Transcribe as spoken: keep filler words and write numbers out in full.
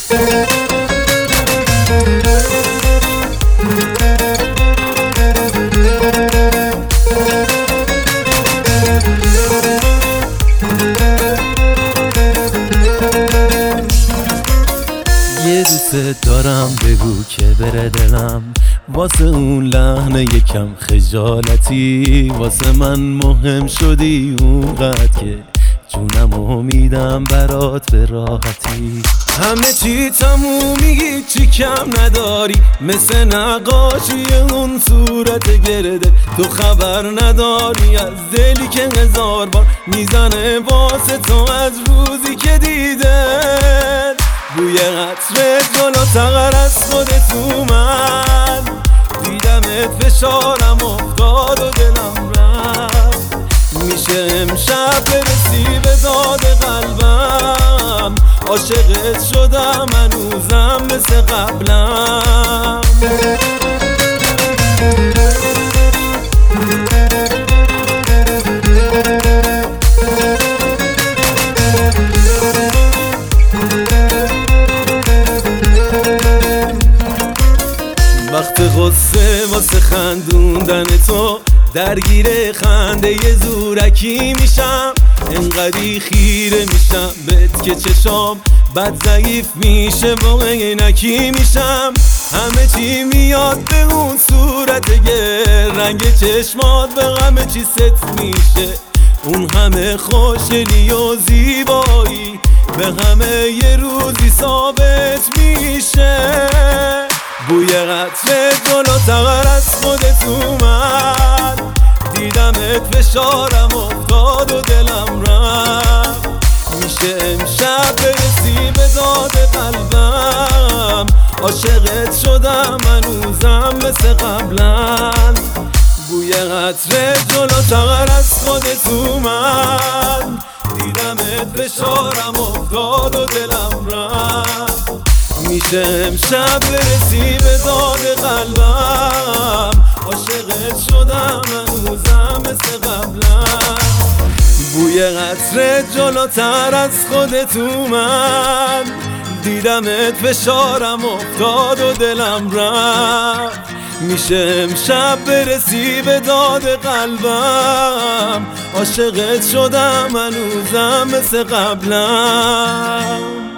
یه دوست دارم بگو که بره دلم، واسه اون لحن یکم خجالتی، واسه من مهم شدی اونقدر که جونمو میدم برات به راحتی. همه چی تمومی چی کم نداری، مثل نقاشی اون صورت گرده. تو خبر نداری از دلی که هزار بار میزنه واسه تو از روزی که دیده. بوی عطر جلوتر از خودت اومد، دیدمت فشارم افتاد و دلم رفت. میشه امشب برسی به داد قلبم، عاشقت شدم هنوزم مثل قبلم. وقت غصه واسه خندوندن تو درگیر خنده ی زورکی میشم، انقدی خیره میشم بهت که چشام بد ضعیف میشه و عینکی میشم. همه چی میاد به اون صورت گر، رنگ چشمات به همه چی ست میشه. اون همه خوشگلی و زیبایی به همه یه روزی ثابت میشه. بوی عطر جلوتر از خودت اومد، دیدمت فشارم افتاد و دلم رفت. میشه امشب برسی به داد قلبم، عاشقت شدم هنوزم مثل قبلا. بوی عطر جلوتر از خودت اومد، دیدمت فشارم افتاد و دلم رفت. میشه امشب برسی به داد قلبم، عاشقت شدم هنوزم مثل قبلا. بوی عطر جلوتر از خودت اومد، دیدمت فشارم افتاد و دلم رفت. میشه امشب برسی به داد قلبم، عاشقت شدم هنوزم مثل قبلا.